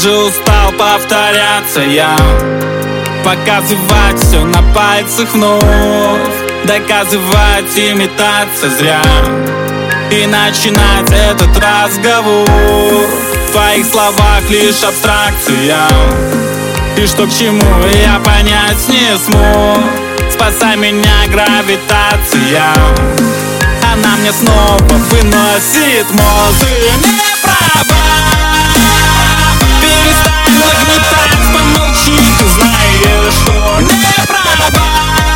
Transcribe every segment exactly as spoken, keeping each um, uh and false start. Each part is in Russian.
уже устал повторяться я, показывать все на пальцах вновь, доказывать и метаться зря, и начинать этот разговор. В твоих словах лишь абстракция, и что к чему я понять не смог. Спасай меня, гравитация, она мне снова выносит мозг. Ты не права, перестань нагнетать, помолчи, ты знаешь, что не права.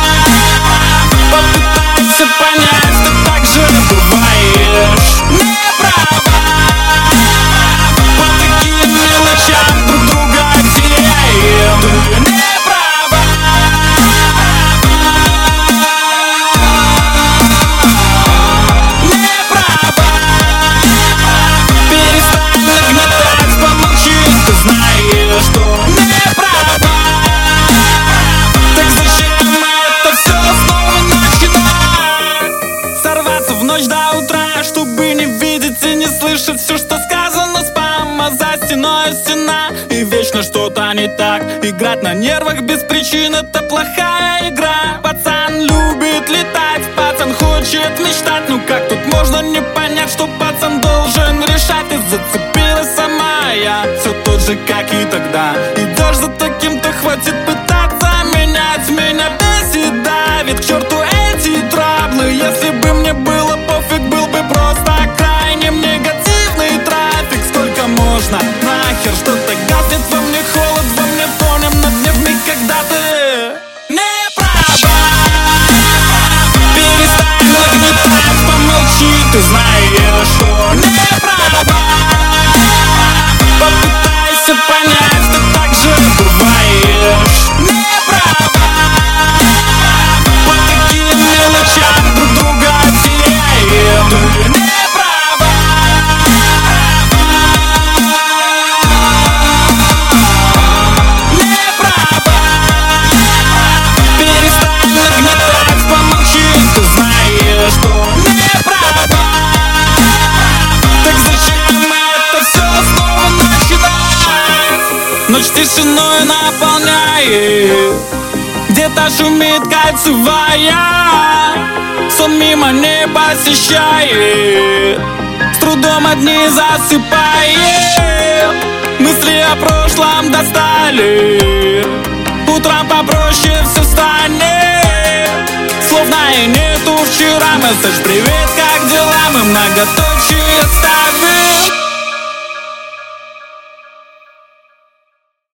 Попытайся понять, ты так же бываешь не права. По таким мелочам друг друга теряем. Ты не права, не права. Перестань нагнетать, помолчи, ты знаешь, что не права. Так зачем это все снова начинать? Сорваться в ночь до утра, чтобы не видеть и не слышать все, что сказано спам. А за стеной стена, и вечно что-то не так. Играть на нервах без причин — это плохая игра. Пацан любит летать, пацан хочет мечтать. Ну как тут можно не понять, что пацан должен решать? И зацепилась сама я, все тот же, как и тогда. И даже за таким-то хватит пытаться менять. Меня бесит, давит к черту эти траблы. Если бы мне было пофиг, был бы просто крайним негативный трафик. Сколько можно? Нахер что-то гаснет во мне, холод во мне, тонем на дне в миг, когда ты не права. Перестань нагнетать, помолчи, ты знаешь, что не права. Попытайся понять, ты так же бываешь не права. По таким мелочам друг друга теряем. Ты не права, не права. Перестань нагнетать, помолчи, ты знаешь, что не права. Так зачем это все снова начинать? Ночь тишиной наполняет, где-то шумит кольцевая, сон мимо не посещает, с трудом одни засыпает. Мысли о прошлом достали, утром попроще все станет. Словно и нету вчера, месседж привет, как дела, мы многоточие ставим.